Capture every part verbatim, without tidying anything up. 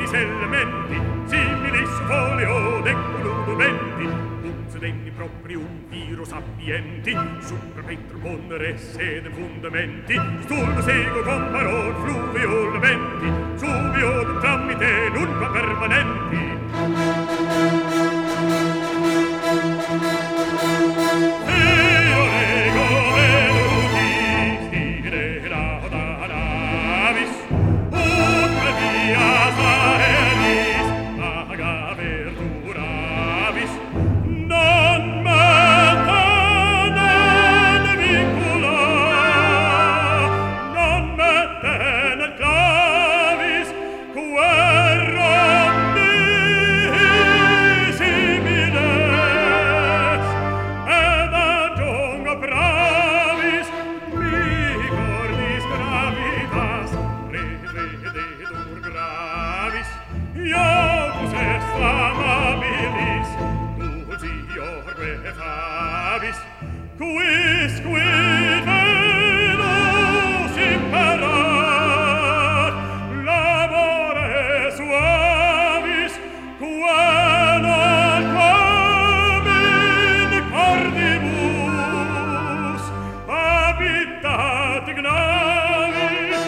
omnis elementi, similis folio deculudo venti, ut sedeni proprium virus sapienti, super petrum ponere sede fundamenti, stultus ego comparor fluviol venti, subio tramite nunca permanenti. Io ego venutis, ire lauda navis, ut previas aeris, aga verduravis, non meta, non vincula, non mette nel clavis, querram simines, ed aggiungo bravis, mi cordis gravitas, revedetur gravis, iacus est amabilis, dulciorque favis, quis quid venus imperat, labore suavis, quae non quam in cordibus habitat ignavis.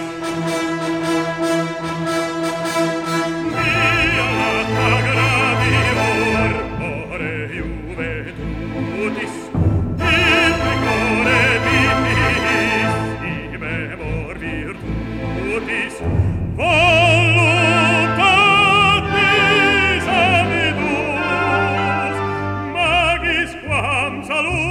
Mia latta gravior, ore juventutis, in pecore vitis, imemor virtutis, voluntatis amibus, magis quam salus